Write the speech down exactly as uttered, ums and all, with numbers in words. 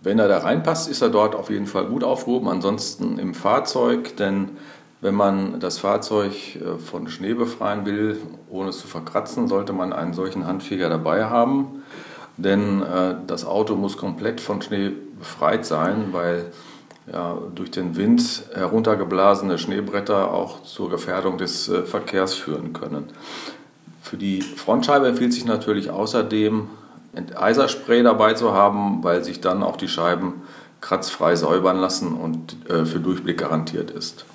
Wenn er da reinpasst, ist er dort auf jeden Fall gut aufgehoben. Ansonsten im Fahrzeug, denn wenn man das Fahrzeug von Schnee befreien will, ohne es zu verkratzen, sollte man einen solchen Handfeger dabei haben. Denn äh, das Auto muss komplett von Schnee befreit sein, weil ja, durch den Wind heruntergeblasene Schneebretter auch zur Gefährdung des äh, Verkehrs führen können. Für die Frontscheibe empfiehlt sich natürlich außerdem, Enteiserspray dabei zu haben, weil sich dann auch die Scheiben kratzfrei säubern lassen und äh, für Durchblick garantiert ist.